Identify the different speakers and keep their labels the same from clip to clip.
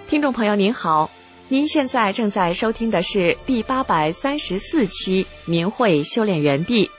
Speaker 1: 听众朋友您好，您现在正在收听的是第834期明慧修炼园地。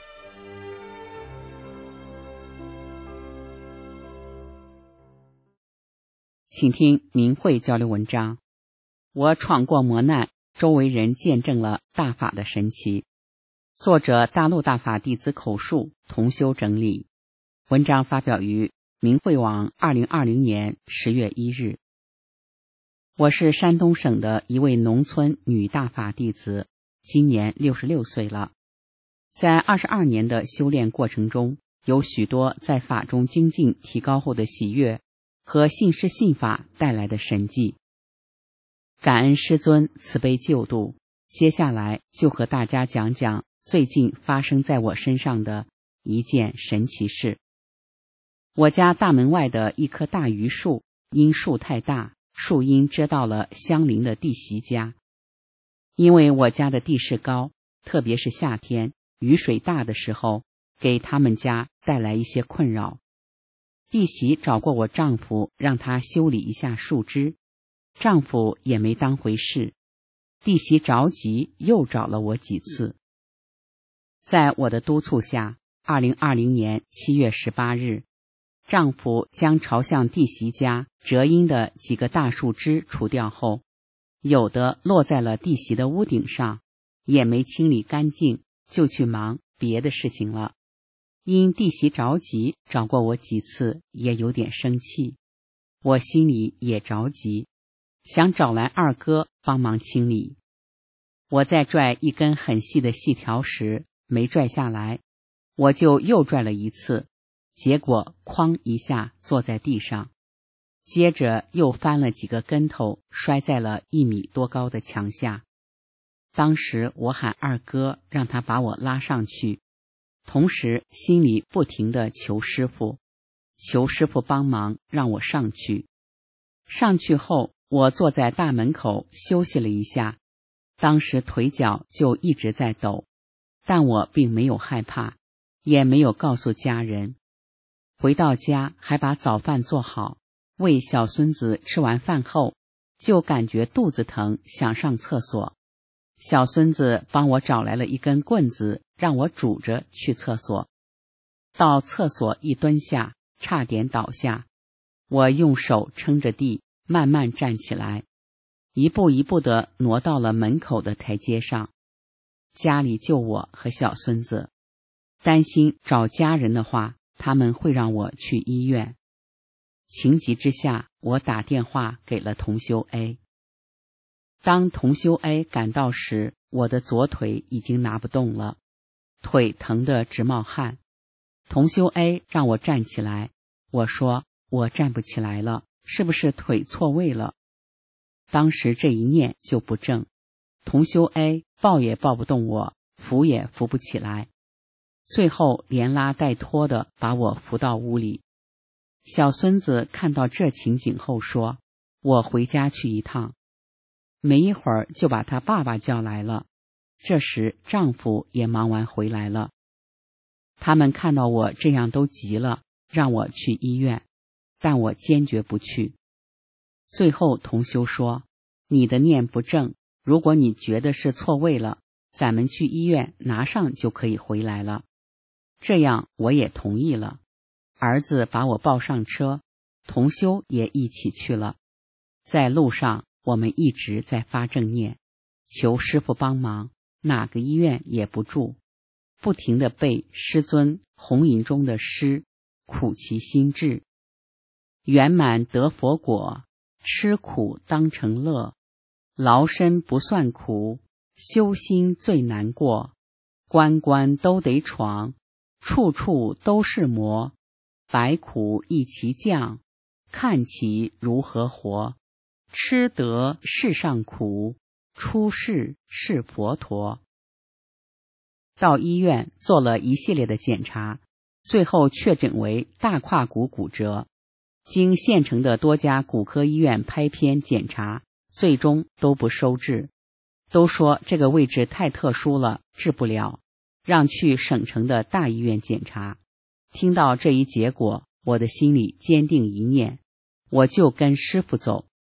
Speaker 2: 请听明慧交流文章。我闯过磨难，周围人见证了大法的神奇。作者大陆大法弟子口述，同修整理。文章发表于明慧网2020年10月1日。我是山东省的一位农村女大法弟子，今年66岁了。在22年的修炼过程中，有许多在法中精进提高后的喜悦和信师信法带来的神迹。感恩师尊慈悲救度，接下来就和大家讲讲最近发生在我身上的一件神奇事。我家大门外的一棵大榆树，因树太大，树荫遮到了相邻的弟媳家。因为我家的地势高，特别是夏天雨水大的时候，给他们家带来一些困扰。弟媳找过我丈夫，让他修理一下树枝，丈夫也没当回事。弟媳着急，又找了我几次。在我的督促下，2020年7月18日，丈夫将朝向弟媳家折阴的几个大树枝除掉后，有的落在了弟媳的屋顶上，也没清理干净，就去忙别的事情了。因弟媳着急，找过我几次，也有点生气。我心里也着急，想找来二哥帮忙清理。我在拽一根很细的细条时，没拽下来，我就又拽了一次，结果哐一下坐在地上，接着又翻了几个跟头，摔在了1米多高的墙下。当时我喊二哥让他把我拉上去，同时心里不停地求师父帮忙让我上去。上去后，我坐在大门口休息了一下，当时腿脚就一直在抖，但我并没有害怕，也没有告诉家人。回到家还把早饭做好，喂小孙子吃完饭后，就感觉肚子疼，想上厕所。小孙子帮我找来了一根棍子，让我拄着去厕所。到厕所一蹲下，差点倒下。我用手撑着地，慢慢站起来，一步一步地挪到了门口的台阶上。家里就我和小孙子，担心找家人的话，他们会让我去医院。情急之下，我打电话给了同修 A。 当同修 A 赶到时，我的左腿已经拿不动了，腿疼得直冒汗。同修 A 让我站起来，我说我站不起来了，是不是腿错位了？当时这一念就不正，同修 A 抱也抱不动我，扶也扶不起来，最后连拉带拖的把我扶到屋里。小孙子看到这情景后说，我回家去一趟。没一会儿就把他爸爸叫来了，这时丈夫也忙完回来了。他们看到我这样都急了，让我去医院，但我坚决不去。最后同修说，你的念不正，如果你觉得是错位了，咱们去医院拿上就可以回来了。这样我也同意了。儿子把我抱上车，同修也一起去了。在路上我们一直在发正念，求师父帮忙，哪个医院也不住，不停地背师尊红云中的诗，苦其心志。圆满得佛果，吃苦当成乐，劳身不算苦，修心最难过，关关都得闯，处处都是磨，百苦一齐降，看其如何活。吃得世上苦，出世是佛陀。到医院做了一系列的检查，最后确诊为大胯骨骨折。经县城的多家骨科医院拍片检查，最终都不收治，都说这个位置太特殊了，治不了，让去省城的大医院检查。听到这一结果，我的心里坚定一念，我就跟师父走，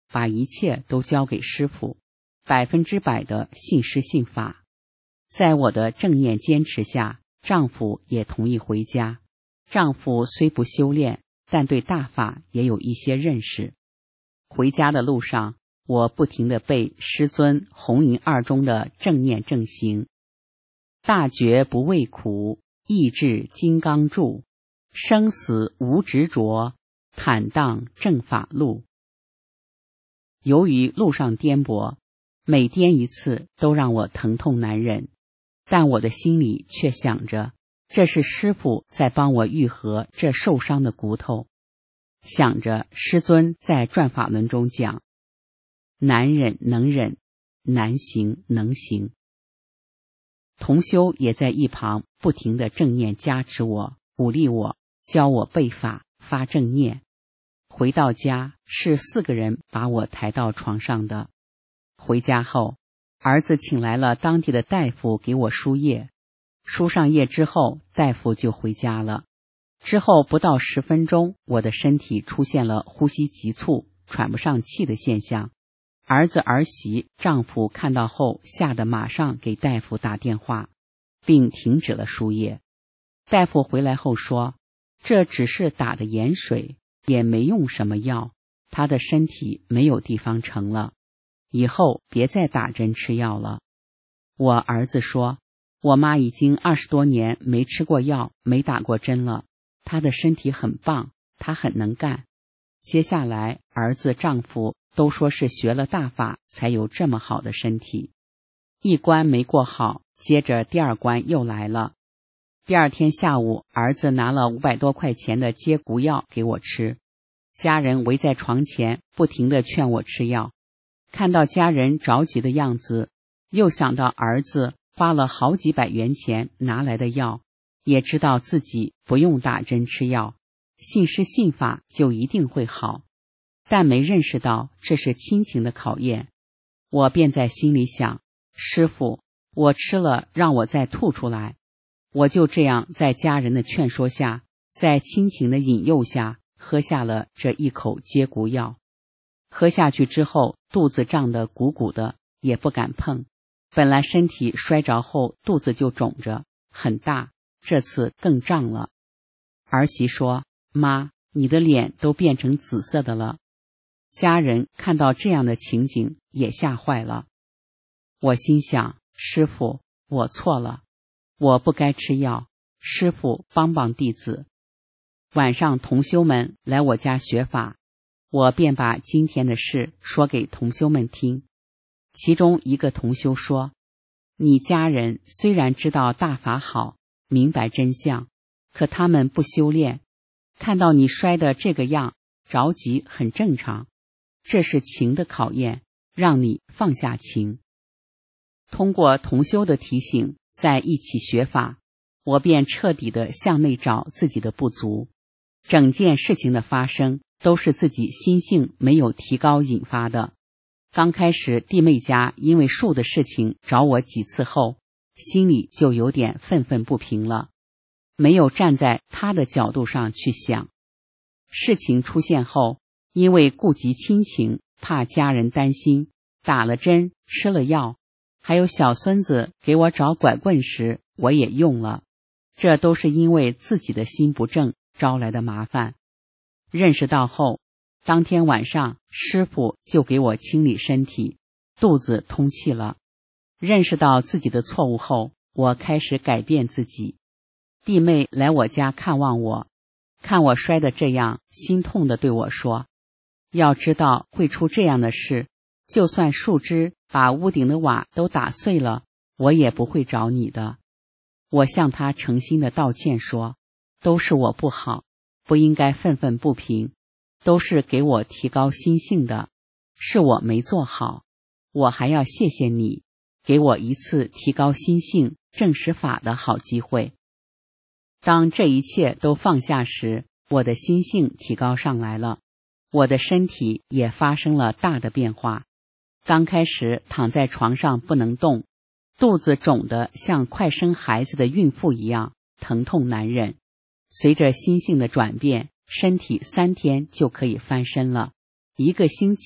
Speaker 2: 把一切都交给师父，100%的信师信法。在我的正念坚持下，丈夫也同意回家。丈夫虽不修炼，但对大法也有一些认识。回家的路上，我不停地背师尊弘银二中的正念正行：大觉不畏苦，意志金刚柱，生死无执着，坦荡正法路。由于路上颠簸，每颠一次都让我疼痛难忍，但我的心里却想着，这是师父在帮我愈合这受伤的骨头。想着师尊在转法轮中讲，难忍能忍，难行能行。同修也在一旁不停地正念加持我，鼓励我，教我背法，发正念。回到家，是4个人把我抬到床上的。回家后，儿子请来了当地的大夫给我输液，输上液之后，大夫就回家了。之后不到10分钟，我的身体出现了呼吸急促、喘不上气的现象。儿子、儿媳、丈夫看到后，吓得马上给大夫打电话，并停止了输液。大夫回来后说，这只是打的盐水，也没用什么药，他的身体没有地方成了，以后别再打针吃药了。我儿子说，我妈已经20多年没吃过药，没打过针了，她的身体很棒，她很能干。接下来儿子、丈夫都说是学了大法才有这么好的身体。一关没过好，接着第2关又来了。第2天下午，儿子拿了500多块钱的接骨药给我吃，家人围在床前不停地劝我吃药。看到家人着急的样子，又想到儿子花了好几百元钱拿来的药，也知道自己不用打针吃药，信师信法就一定会好，但没认识到这是亲情的考验。我便在心里想，师父，我吃了让我再吐出来。我就这样在家人的劝说下，在亲情的引诱下，喝下了这一口接骨药。喝下去之后，肚子胀得鼓鼓的，也不敢碰。本来身体摔着后肚子就肿着，很大，这次更胀了。儿媳说，妈，你的脸都变成紫色的了。家人看到这样的情景也吓坏了。我心想，师父，我错了，我不该吃药，师父帮帮弟子。晚上同修们来我家学法，我便把今天的事说给同修们听。其中一个同修说，你家人虽然知道大法好，明白真相，可他们不修炼，看到你摔得这个样，着急很正常，这是情的考验，让你放下情。通过同修的提醒，在一起学法，我便彻底地向内找自己的不足。整件事情的发生都是自己心性没有提高引发的。刚开始弟妹家因为树的事情找我几次后，心里就有点愤愤不平了，没有站在他的角度上去想。事情出现后，因为顾及亲情，怕家人担心，打了针，吃了药，还有小孙子给我找拐棍时，我也用了，这都是因为自己的心不正招来的麻烦。认识到后，当天晚上师父就给我清理身体，肚子通气了。认识到自己的错误后，我开始改变自己。弟妹来我家看望我，看我摔得这样，心痛地对我说，要知道会出这样的事，就算树枝把屋顶的瓦都打碎了，我也不会找你的。我向他诚心的道歉说，都是我不好，不应该愤愤不平，都是给我提高心性的，是我没做好，我还要谢谢你，给我一次提高心性、证实法的好机会。当这一切都放下时，我的心性提高上来了，我的身体也发生了大的变化。刚开始躺在床上不能动，肚子肿得像快生孩子的孕妇一样，疼痛难忍。随着心性的转变，身体3天就可以翻身了，1个星期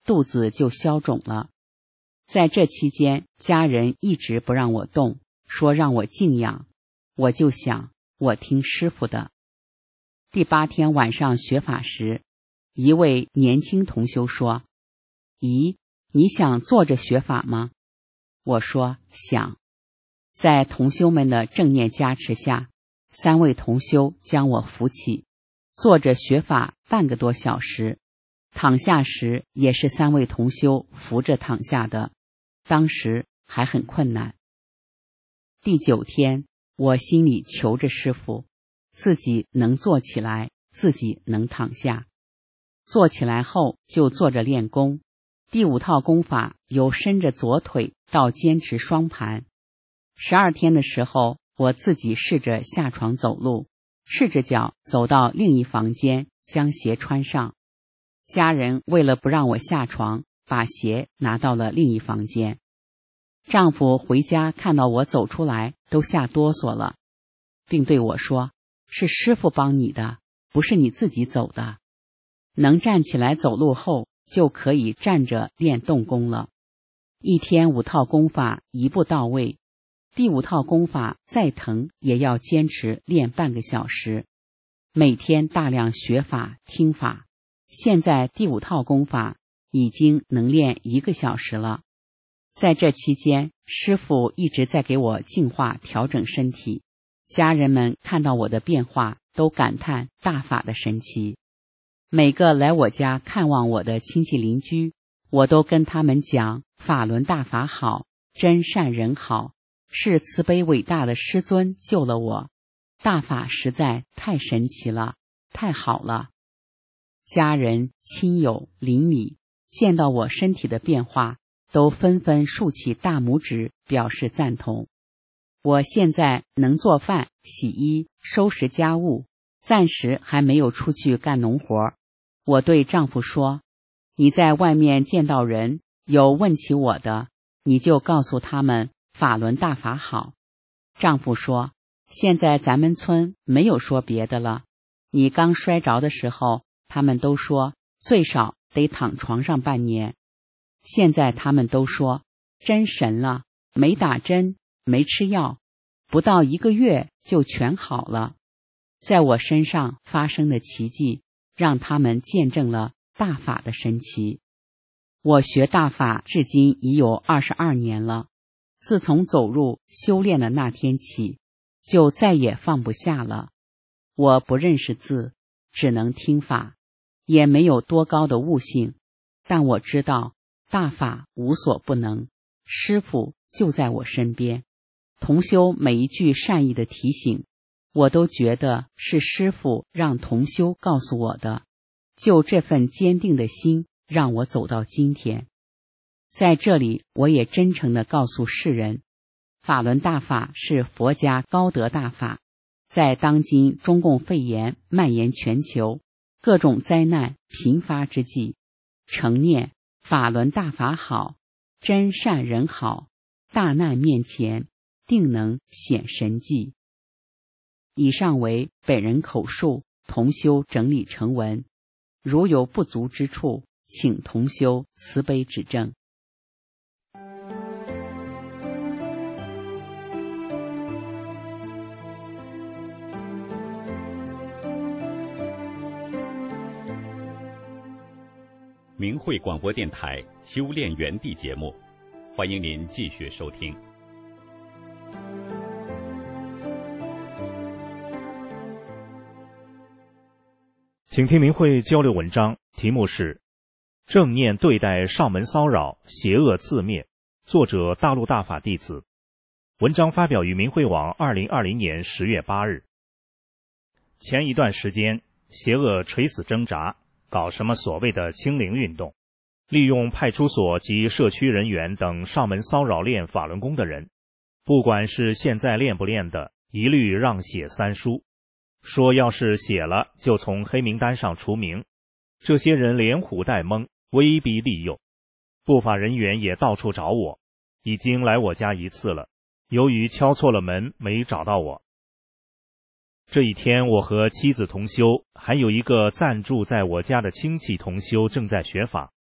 Speaker 2: 肚子就消肿了。在这期间，家人一直不让我动，说让我静养，我就想，我听师父的。第8天晚上学法时，一位年轻同修说：“姨，你想坐着学法吗？”我说想。在同修们的正念加持下，3位同修将我扶起，坐着学法半个多小时，躺下时也是3位同修扶着躺下的，当时还很困难。第9天，我心里求着师父，自己能坐起来，自己能躺下。坐起来后就坐着练功，第5套功法由伸着左腿到坚持双盘。12天的时候，我自己试着下床走路，赤着脚走到另一房间，将鞋穿上。家人为了不让我下床，把鞋拿到了另一房间。丈夫回家看到我走出来，都吓哆嗦了，并对我说：“是师父帮你的，不是你自己走的。”能站起来走路后，就可以站着练动功了。1天5套功法一步到位，第5套功法再疼也要坚持练半个小时。每天大量学法听法，现在第5套功法已经能练1个小时了。在这期间，师父一直在给我净化调整身体，家人们看到我的变化，都感叹大法的神奇。每个来我家看望我的亲戚邻居，我都跟他们讲法轮大法好，真善人好，是慈悲伟大的师尊救了我，大法实在太神奇了，太好了。家人、亲友、邻里见到我身体的变化，都纷纷竖起大拇指表示赞同。我现在能做饭、洗衣、收拾家务，暂时还没有出去干农活。我对丈夫说：“你在外面见到人，有问起我的，你就告诉他们法轮大法好。”丈夫说：“现在咱们村没有说别的了，你刚摔着的时候，他们都说最少得躺床上半年。现在他们都说真神了，没打针，没吃药，不到1个月就全好了。”在我身上发生的奇迹，让他们见证了大法的神奇。我学大法至今已有22年了，自从走入修炼的那天起，就再也放不下了。我不认识字，只能听法，也没有多高的悟性，但我知道大法无所不能，师父就在我身边。同修每一句善意的提醒，我都觉得是师父让同修告诉我的，就这份坚定的心让我走到今天。在这里，我也真诚地告诉世人，法轮大法是佛家高德大法，在当今中共肺炎蔓延全球，各种灾难频发之际，诚念法轮大法好，真善人好，大难面前定能显神迹。以上为本人口述，同修整理成文，如有不足之处，请同修慈悲指正。
Speaker 3: 明慧广播电台修炼园地节目，欢迎您继续收听。
Speaker 4: 请听明慧交流文章，题目是正念对待上门骚扰，邪恶自灭，作者大陆大法弟子。文章发表于明慧网2020年10月8日。前一段时间，邪恶垂死挣扎，搞什么所谓的清零运动，利用派出所及社区人员等上门骚扰练法轮功的人，不管是现在练不练的，一律让写3书，说要是写了就从黑名单上除名。这些人连唬带蒙，威逼利诱。不法人员也到处找我，已经来我家1次了，由于敲错了门没找到我。这一天，我和妻子同修还有一个暂住在我家的亲戚同修正在学法，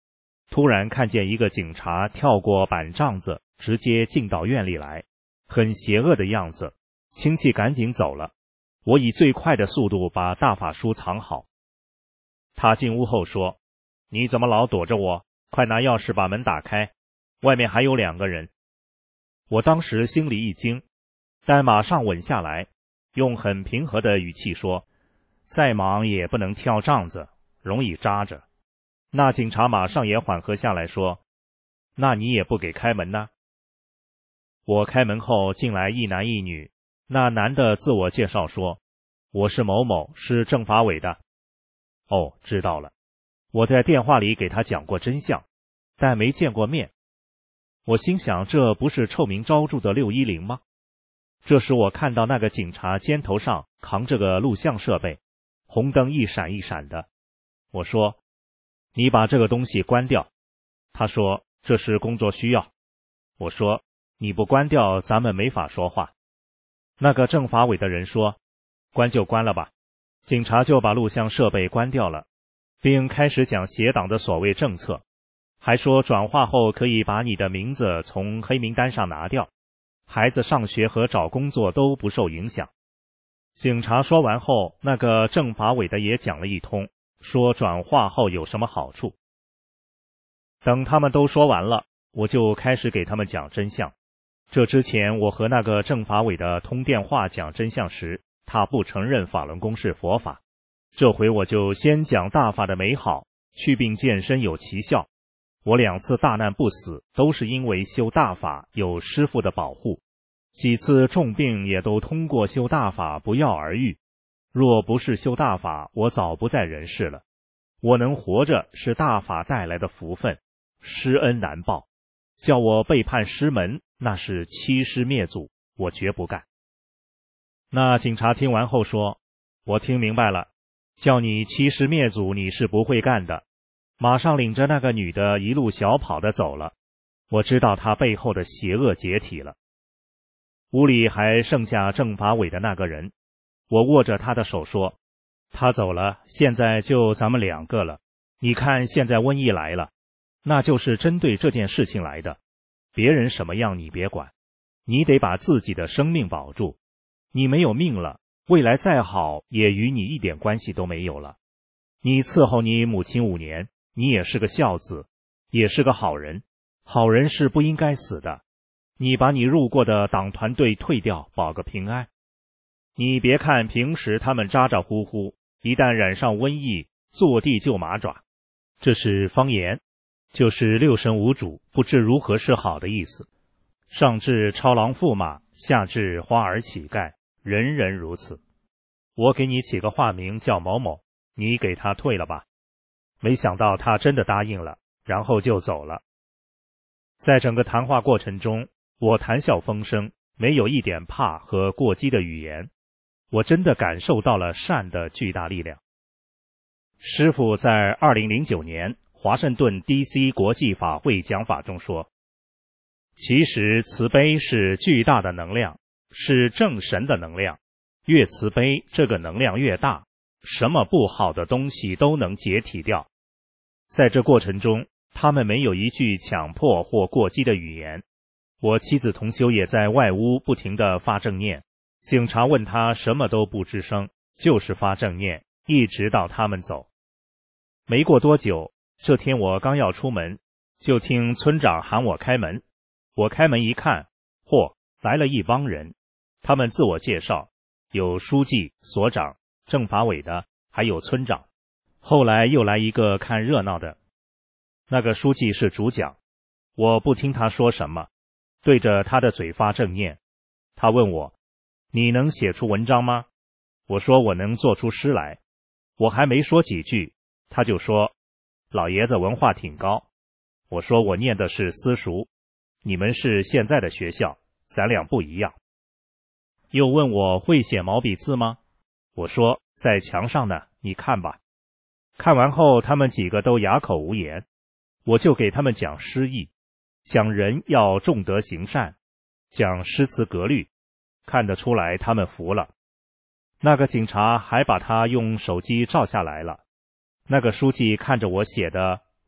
Speaker 4: 突然看见一个警察跳过板帐子，直接进到院里来，很邪恶的样子。亲戚赶紧走了，我以最快的速度把大法书藏好。他进屋后说：“你怎么老躲着我？快拿钥匙把门打开，外面还有2个人。”我当时心里一惊，但马上稳下来，用很平和的语气说：“再忙也不能跳帐子，容易扎着。”那警察马上也缓和下来说：“那你也不给开门呢？”我开门后进来一男一女，那男的自我介绍说：“我是某某，是政法委的。”哦，知道了。我在电话里给他讲过真相，但没见过面。我心想，这不是臭名昭著的610吗？这时我看到那个警察肩头上扛着个录像设备，红灯一闪一闪的。我说：“你把这个东西关掉。”他说：“这是工作需要。”我说：“你不关掉，咱们没法说话。”那个政法委的人说：“关就关了吧。”警察就把录像设备关掉了，并开始讲协党的所谓政策，还说转化后可以把你的名字从黑名单上拿掉，孩子上学和找工作都不受影响。警察说完后，那个政法委的也讲了一通，说转化后有什么好处。等他们都说完了，我就开始给他们讲真相。这之前我和那个政法委的通电话讲真相时，他不承认法轮功是佛法。这回我就先讲大法的美好，祛病健身有奇效。我2次大难不死，都是因为修大法有师父的保护，几次重病也都通过修大法不药而愈。若不是修大法，我早不在人世了。我能活着是大法带来的福分，师恩难报。叫我背叛师门，那是欺师灭祖，我绝不干。那警察听完后说：“我听明白了，叫你欺师灭祖你是不会干的。”马上领着那个女的一路小跑的走了。我知道她背后的邪恶解体了。屋里还剩下政法委的那个人，我握着他的手说：“他走了，现在就咱们2个了。你看现在瘟疫来了，那就是针对这件事情来的。别人什么样你别管，你得把自己的生命保住。你没有命了，未来再好也与你一点关系都没有了。你伺候你母亲5年，你也是个孝子，也是个好人。好人是不应该死的。你把你入过的党团队退掉，保个平安。你别看平时他们咋咋呼呼，一旦染上瘟疫，坐地就麻爪。这是方言，就是6神无主，不知如何是好的意思。上至超狼驸马，下至花儿乞丐，人人如此。我给你起个化名叫某某，你给他退了吧。没想到他真的答应了，然后就走了。在整个谈话过程中，我谈笑风生，没有一点怕和过激的语言。我真的感受到了善的巨大力量。师父在2009年华盛顿 DC 国际法会讲法中说，其实慈悲是巨大的能量，是正神的能量，越慈悲这个能量越大，什么不好的东西都能解体掉。在这过程中，他们没有一句强迫或过激的语言。我妻子同修也在外屋不停地发正念，警察问他什么都不吱声，就是发正念，一直到他们走。没过多久，这天我刚要出门，就听村长喊我开门。我开门一看，嚯，来了一帮人。他们自我介绍，有书记、所长、政法委的，还有村长。后来又来一个看热闹的，那个书记是主讲，我不听他说什么，对着他的嘴发正念。他问我，你能写出文章吗？我说我能做出诗来。我还没说几句，他就说，老爷子文化挺高。我说我念的是私塾，你们是现在的学校，咱俩不一样。又问我会写毛笔字吗？我说在墙上呢，你看吧。看完后他们几个都哑口无言，我就给他们讲诗意，讲人要重德行善，讲诗词格律，看得出来他们服了。那个警察还把他用手机照下来了。那个书记看着我写的，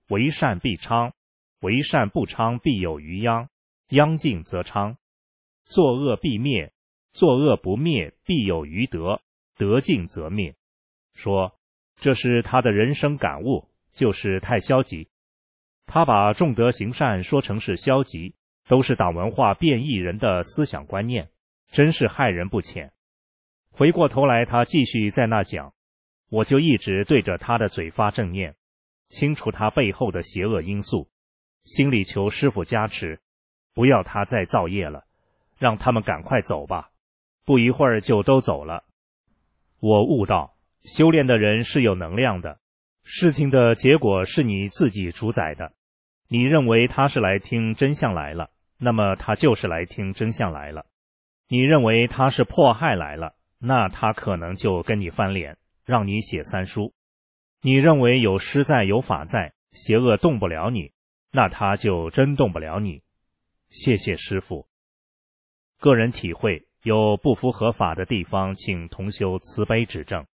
Speaker 4: 为善必昌，为善不昌必有余殃，殃尽则昌；作恶必灭，作恶不灭必有余德，德尽则灭。说这是他的人生感悟，就是太消极。他把重德行善说成是消极，都是党文化变异人的思想观念，真是害人不浅。回过头来他继续在那讲，我就一直对着他的嘴发正念，清除他背后的邪恶因素，心里求师父加持，不要他再造业了，让他们赶快走吧。不一会儿就都走了。我悟到，修炼的人是有能量的，事情的结果是你自己主宰的。你认为他是来听真相来了，那么他就是来听真相来了。你认为他是迫害来了，那他可能就跟你翻脸，让你写三书。你认为有师在有法在，邪恶动不了你，那他就真动不了你。谢谢师父。个人体会，有不符合法的地方，请同修慈悲指正。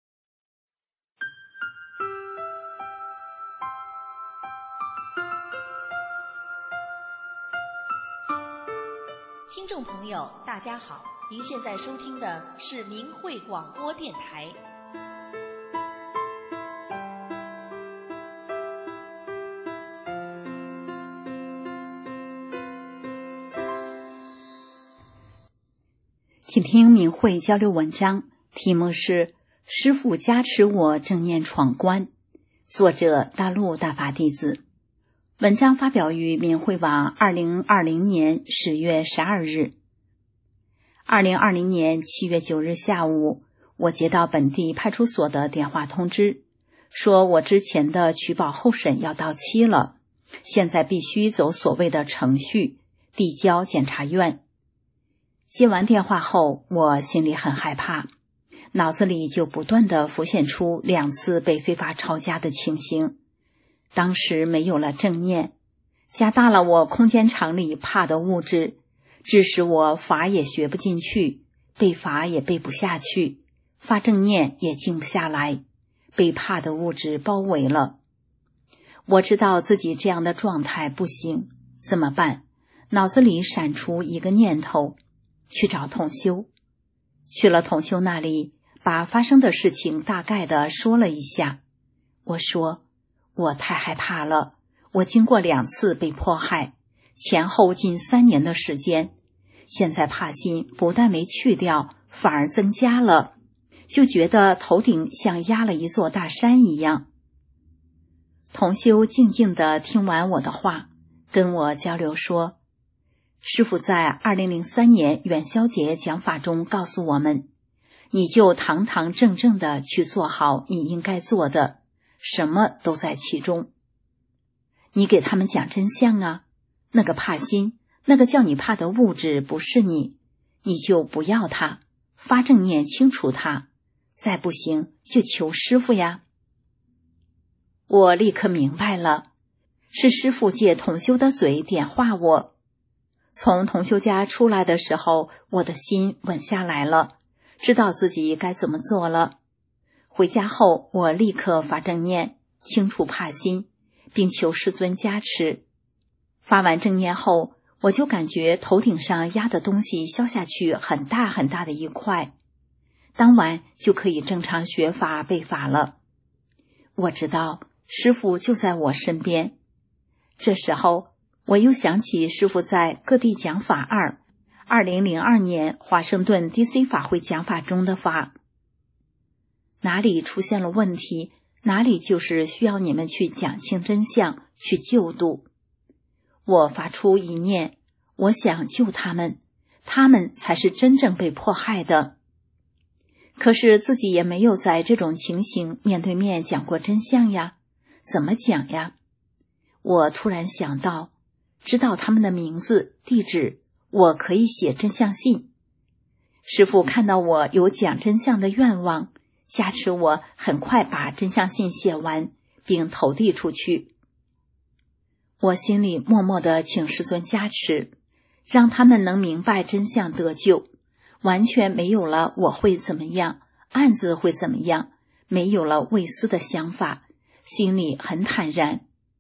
Speaker 5: 听众朋友大家好，您现在收听的是明慧广播电台。
Speaker 6: 请听明慧交流文章，题目是师父加持我正念闯关，作者大陆大法弟子。文章发表于明慧网2020年10月12日。2020年7月9日下午，我接到本地派出所的电话通知，说我之前的取保候审要到期了，现在必须走所谓的程序，递交检察院。接完电话后，我心里很害怕，脑子里就不断地浮现出2次被非法抄家的情形。当时没有了正念，加大了我空间场里怕的物质，致使我法也学不进去，背法也背不下去，发正念也静不下来，被怕的物质包围了。我知道自己这样的状态不行，怎么办？脑子里闪出一个念头，去找同修。去了同修那里，把发生的事情大概的说了一下。我说，我太害怕了，我经过2次被迫害，前后近3年的时间，现在怕心不但没去掉，反而增加了，就觉得头顶像压了一座大山一样。同修静静地听完我的话，跟我交流说，师父在2003年元宵节讲法中告诉我们，你就堂堂正正地去做好你应该做的，什么都在其中。你给他们讲真相啊，那个怕心，那个叫你怕的物质不是你，你就不要它，发正念清除它，再不行就求师父呀。我立刻明白了，是师父借同修的嘴点化我。从同修家出来的时候，我的心稳下来了，知道自己该怎么做了。回家后，我立刻发正念，清除怕心，并求师尊加持。发完正念后，我就感觉头顶上压的东西消下去很大很大的一块，当晚就可以正常学法背法了。我知道师父就在我身边。这时候我又想起师父在各地讲法2002年华盛顿 DC 法会讲法中的法，哪里出现了问题，哪里就是需要你们去讲清真相，去救度。我发出一念，我想救他们，他们才是真正被迫害的。可是自己也没有在这种情形面对面讲过真相呀，怎么讲呀？我突然想到，知道他们的名字、地址，我可以写真相信。师父看到我有讲真相的愿望，加持我很快把真相信写完，并投递出去。我心里默默地请师尊加持，让他们能明白真相得救，完全没有了我会怎么样，案子会怎么样，没有了畏私的想法，心里很坦然。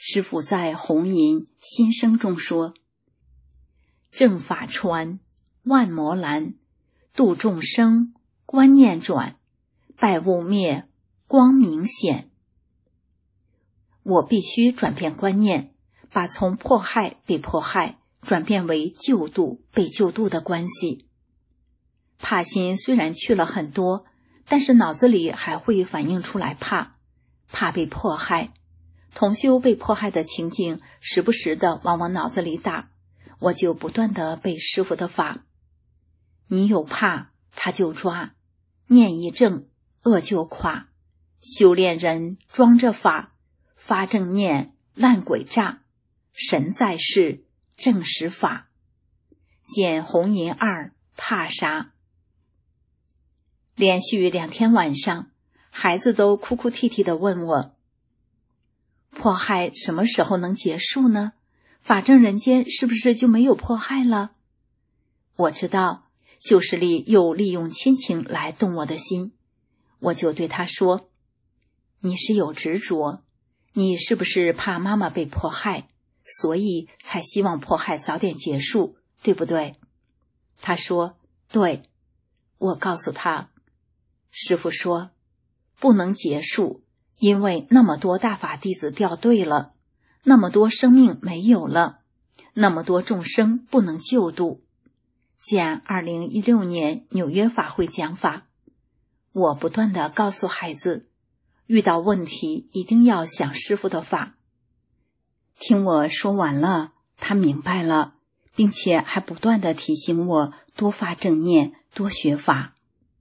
Speaker 6: 师父在弘淫心声中说：正法传，万魔拦，度众生，观念转，败物灭，光明显。我必须转变观念，把从迫害被迫害转变为救度被救度的关系。怕心虽然去了很多，但是脑子里还会反映出来怕被迫害。同修被迫害的情景时不时的往我脑子里打，我就不断的背师父的法。你有怕，他就抓，念一正，恶就垮。修炼人装着法，发正念，烂鬼诈。神在世，正实法。见红银2，怕啥？连续2天晚上，孩子都哭哭啼啼地问我，迫害什么时候能结束呢？法正人间是不是就没有迫害了？我知道旧势力又利用亲情来动我的心，我就对他说，你是有执着，你是不是怕妈妈被迫害，所以才希望迫害早点结束，对不对？他说对。我告诉他，师父说不能结束，因为那么多大法弟子掉队了，那么多生命没有了，那么多众生不能救度。见2016年纽约法会讲法，我不断地告诉孩子，遇到问题一定要想师父的法。听我说完了，他明白了，并且还不断地提醒我多发正念，多学法。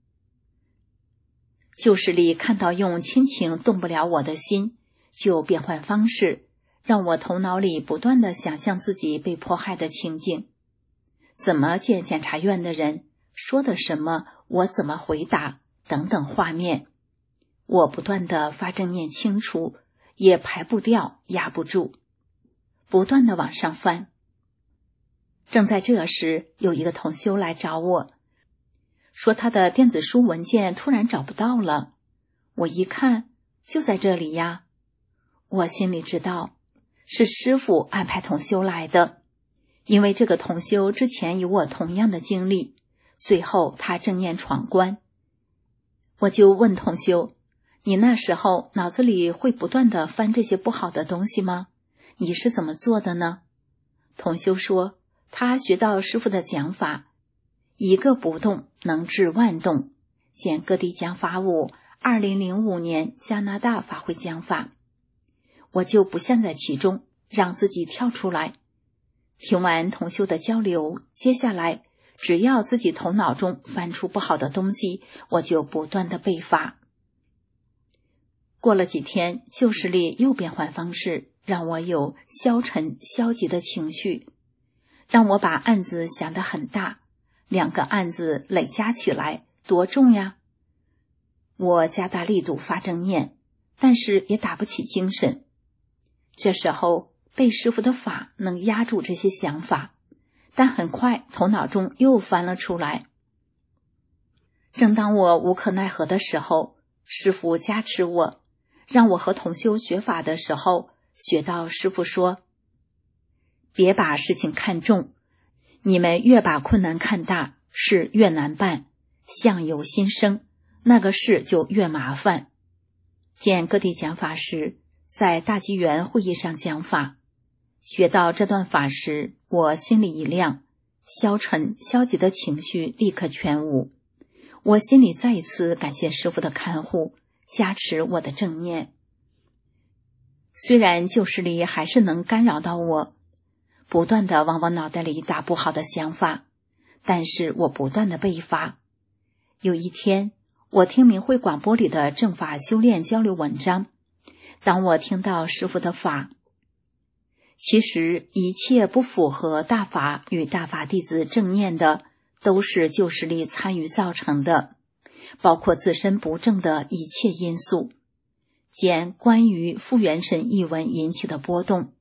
Speaker 6: 旧势力看到用亲情动不了我的心，就变换方式，让我头脑里不断地想象自己被迫害的情景。怎么见检察院的人，说的什么，我怎么回答，等等画面。我不断地发正念清除，也排不掉，压不住，不断地往上翻。正在这时，有一个同修来找我，说他的电子书文件突然找不到了。我一看，就在这里呀。我心里知道，是师父安排同修来的，因为这个同修之前有我同样的经历，最后他正念闯关。我就问同修，你那时候脑子里会不断地翻这些不好的东西吗？你是怎么做的呢？同修说，他学到师父的讲法，一个不动能治万动，见各地讲法舞2005年加拿大法会讲法。我就不陷在其中，让自己跳出来。听完同修的交流，接下来只要自己头脑中翻出不好的东西，我就不断的背法。过了几天，旧势力又变换方式，让我有消沉消极的情绪，让我把案子想得很大，2个案子累加起来多重呀？我加大力度发正念，但是也打不起精神。这时候背师父的法能压住这些想法，但很快头脑中又翻了出来。正当我无可奈何的时候，师父加持我，让我和同修学法的时候，学到师父说，别把事情看重，你们越把困难看大，事越难办，相由心生，那个事就越麻烦。见各地讲法时，在大机缘会议上讲法，学到这段法时，我心里一亮，消沉消极的情绪立刻全无。我心里再一次感谢师父的看护，加持我的正念。虽然旧势力还是能干扰到我，不断的往我脑袋里打不好的想法，但是我不断的背法。有一天，我听明慧广播里的正法修炼交流文章，当我听到师父的法，其实一切不符合大法与大法弟子正念的，都是旧势力参与造成的，包括自身不正的一切因素。见关于复原神译文引起的波动，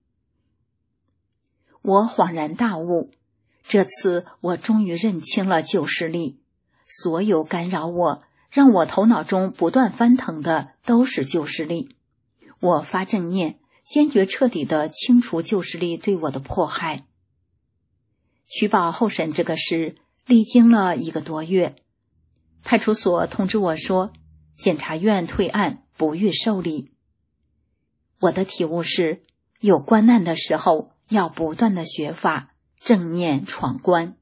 Speaker 6: 我恍然大悟，这次我终于认清了旧势力，所有干扰我，让我头脑中不断翻腾的都是旧势力。我发正念， 坚决彻底地清除旧势力对我的迫害。徐报候审这个事历经了1个多月，派出所通知我说，检察院退案，不予受理。我的体悟是，有关难的时候要不断地学法，正念闯关。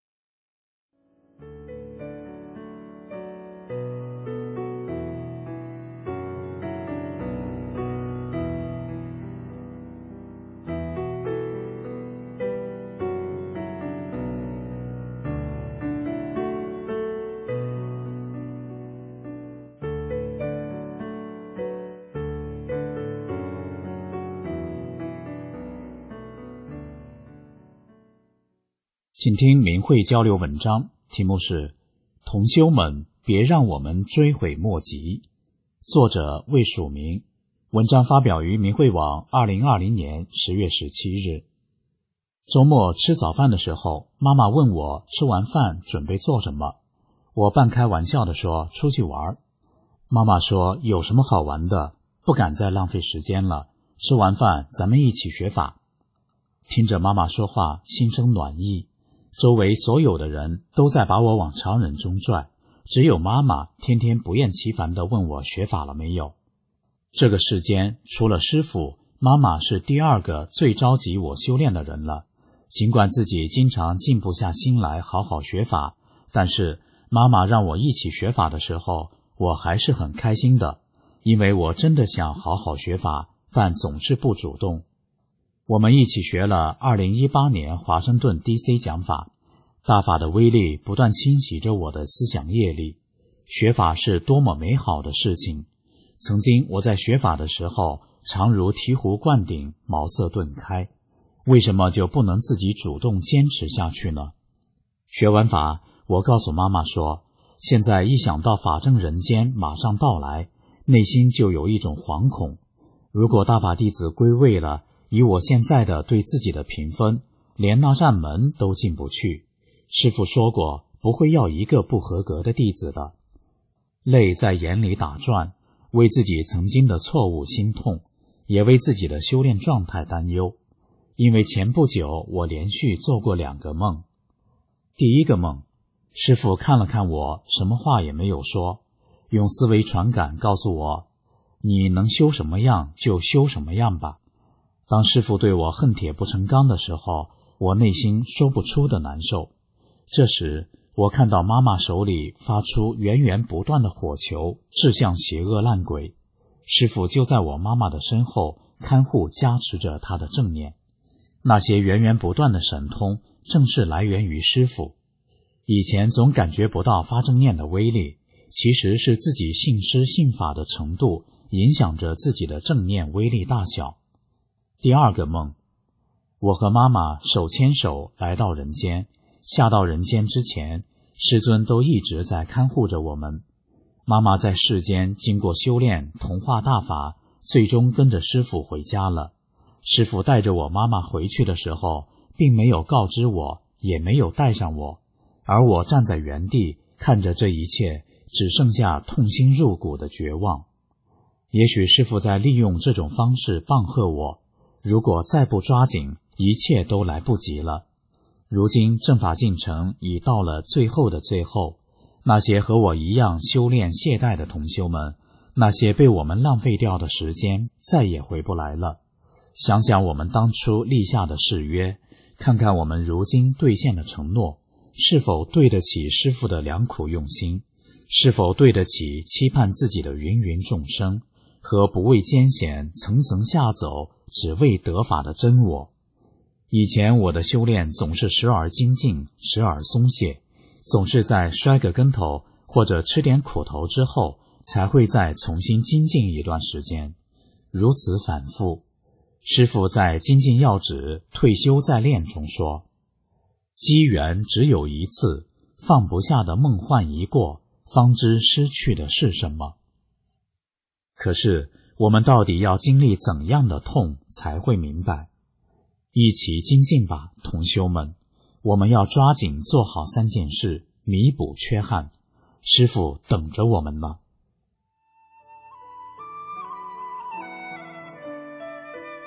Speaker 7: 请听明慧交流文章，题目是同修们别让我们追悔莫及，作者未署名，文章发表于明慧网2020年10月17日。周末吃早饭的时候，妈妈问我吃完饭准备做什么，我半开玩笑地说出去玩。妈妈说有什么好玩的，不敢再浪费时间了，吃完饭咱们一起学法。听着妈妈说话，心生暖意，周围所有的人都在把我往常人中拽，只有妈妈天天不厌其烦地问我学法了没有。这个世间除了师父，妈妈是第2个最着急我修炼的人了。尽管自己经常静不下心来好好学法，但是妈妈让我一起学法的时候，我还是很开心的，因为我真的想好好学法，但总是不主动。我们一起学了2018年华盛顿 DC 讲法，大法的威力不断清洗着我的思想业力。学法是多么美好的事情！曾经我在学法的时候，常如醍醐灌顶，茅塞顿开。为什么就不能自己主动坚持下去呢？学完法，我告诉妈妈说，现在一想到法正人间马上到来，内心就有一种惶恐。如果大法弟子归位了，以我现在的对自己的评分，连那扇门都进不去。师父说过，不会要一个不合格的弟子的。泪在眼里打转，为自己曾经的错误心痛，也为自己的修炼状态担忧。因为前不久我连续做过2个梦。第1个梦，师父看了看我，什么话也没有说，用思维传感告诉我，你能修什么样就修什么样吧。当师父对我恨铁不成钢的时候，我内心说不出的难受。这时我看到妈妈手里发出源源不断的火球，掷向邪恶烂鬼。师父就在我妈妈的身后看护加持着她的正念。那些源源不断的神通正是来源于师父。以前总感觉不到发正念的威力，其实是自己信师信法的程度影响着自己的正念威力大小。第2个梦，我和妈妈手牵手来到人间，下到人间之前，师尊都一直在看护着我们。妈妈在世间经过修炼同化大法，最终跟着师父回家了。师父带着我妈妈回去的时候，并没有告知我，也没有带上我，而我站在原地看着这一切，只剩下痛心入骨的绝望。也许师父在利用这种方式棒喝我，如果再不抓紧，一切都来不及了。如今正法进程已到了最后的最后，那些和我一样修炼懈怠的同修们，那些被我们浪费掉的时间再也回不来了。想想我们当初立下的誓约，看看我们如今兑现的承诺，是否对得起师父的良苦用心，是否对得起期盼自己的芸芸众生和不畏艰险层层下走只为得法的真我。以前我的修炼总是时而精进，时而松懈，总是在摔个跟头或者吃点苦头之后，才会再重新精进一段时间，如此反复。师父在精进要旨退休再练中说，机缘只有一次，放不下的梦幻一过，方知失去的是什么。可是我们到底要经历怎样的痛才会明白？一起精进吧，同修们，我们要抓紧做好3件事，弥补缺憾。师父等着我们呢。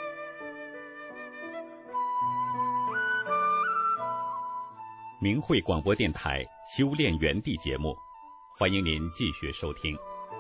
Speaker 3: 明慧广播电台修炼园地节目，欢迎您继续收听。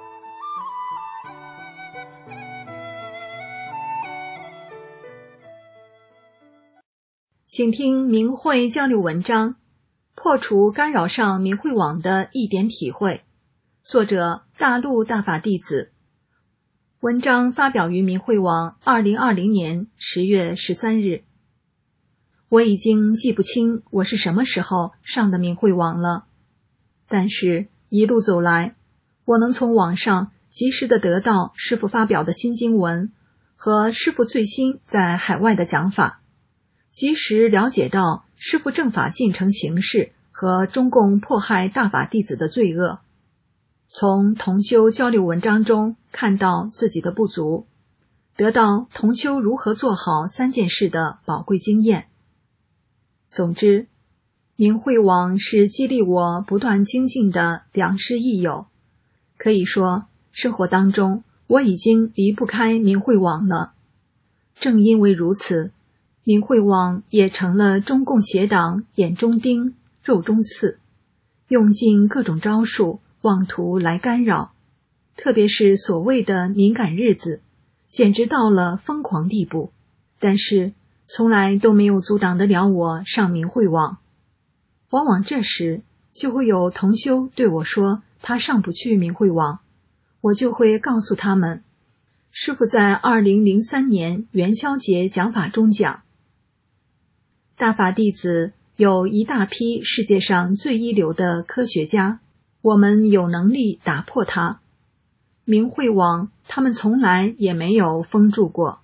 Speaker 5: 请听明慧交流文章，破除干扰上明慧网的一点体会。作者大陆大法弟子。文章发表于明慧网2020年10月13日。我已经记不清我是什么时候上的明慧网了，但是一路走来，我能从网上及时地得到师父发表的新经文和师父最新在海外的讲法，及时了解到师父正法进程形势和中共迫害大法弟子的罪恶，从同修交流文章中看到自己的不足，得到同修如何做好3件事的宝贵经验。总之，明慧网是激励我不断精进的良师益友。可以说，生活当中我已经离不开明慧网了。正因为如此，明慧网也成了中共邪党眼中钉、肉中刺，用尽各种招数妄图来干扰，特别是所谓的敏感日子，简直到了疯狂地步。但是从来都没有阻挡得了我上明慧网。往往这时就会有同修对我说他上不去明慧网，我就会告诉他们，师父在2003年元宵节讲法中讲，大法弟子有一大批世界上最一流的科学家，我们有能力打破它。明慧网他们从来也没有封住过。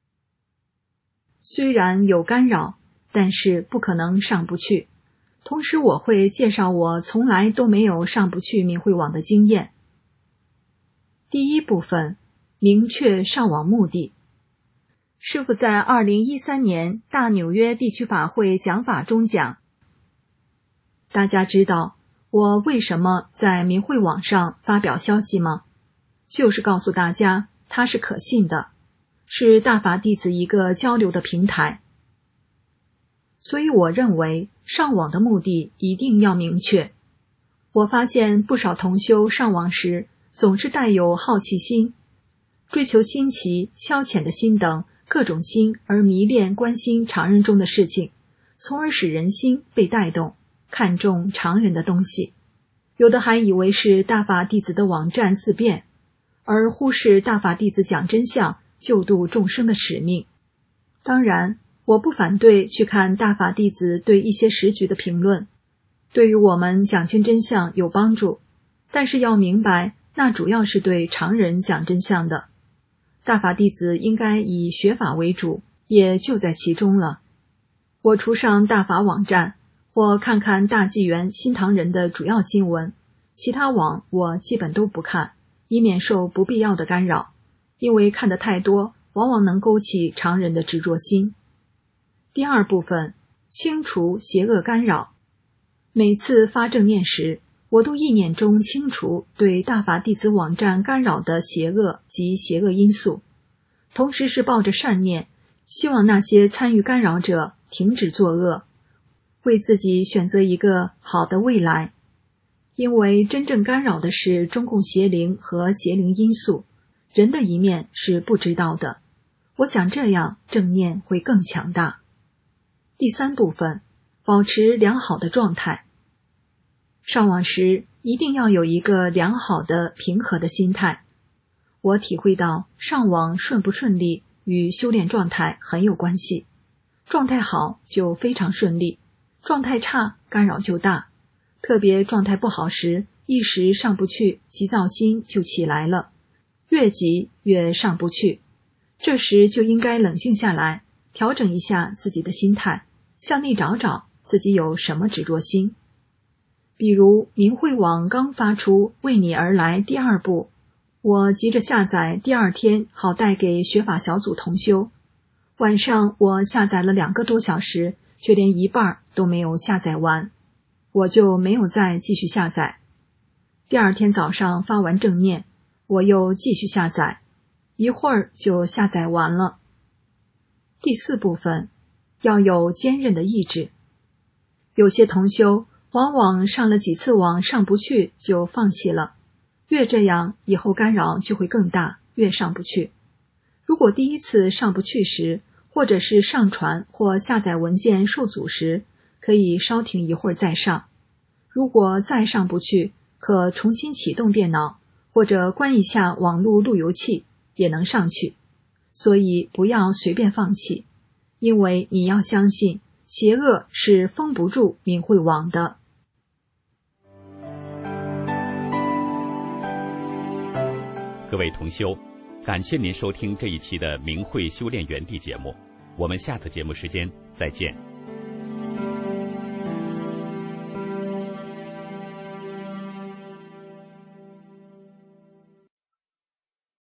Speaker 5: 虽然有干扰，但是不可能上不去。同时我会介绍我从来都没有上不去明慧网的经验。第一部分，明确上网目的。师父在2013年大纽约地区法会讲法中讲，大家知道我为什么在明慧网上发表消息吗？就是告诉大家它是可信的，是大法弟子一个交流的平台。所以我认为上网的目的一定要明确。我发现不少同修上网时总是带有好奇心，追求新奇、消遣的心等各种心而迷恋关心常人中的事情，从而使人心被带动，看重常人的东西。有的还以为是大法弟子的网站自辩，而忽视大法弟子讲真相、救度众生的使命。当然，我不反对去看大法弟子对一些时局的评论，对于我们讲清真相有帮助，但是要明白，那主要是对常人讲真相的。大法弟子应该以学法为主，也就在其中了。我除上大法网站，或看看大纪元新唐人的主要新闻，其他网我基本都不看，以免受不必要的干扰，因为看得太多，往往能勾起常人的执着心。第二部分，清除邪恶干扰。每次发正念时，我都意念中清除对大法弟子网站干扰的邪恶及邪恶因素，同时是抱着善念，希望那些参与干扰者停止作恶，为自己选择一个好的未来。因为真正干扰的是中共邪灵和邪灵因素，人的一面是不知道的。我想这样正念会更强大。第三部分，保持良好的状态。上网时一定要有一个良好的平和的心态。我体会到上网顺不顺利与修炼状态很有关系，状态好就非常顺利，状态差干扰就大，特别状态不好时，一时上不去，急躁心就起来了，越急越上不去。这时就应该冷静下来，调整一下自己的心态，向内找找自己有什么执着心。比如明慧网刚发出为你而来第2部，我急着下载第2天好带给学法小组同修，晚上我下载了2个多小时，却连一半都没有下载完，我就没有再继续下载。第2天早上发完正念，我又继续下载，一会儿就下载完了。第4部分，要有坚韧的意志。 有些同修往往上了几次网上不去就放弃了，越这样以后干扰就会更大，越上不去。如果第一次上不去时，或者是上传或下载文件受阻时，可以稍停一会儿再上。如果再上不去，可重新启动电脑，或者关一下网络路由器，也能上去。所以不要随便放弃，因为你要相信，邪恶是封不住明慧网的。
Speaker 3: 各位同修，感谢您收听这一期的明慧修炼园地节目，我们下次节目时间再见。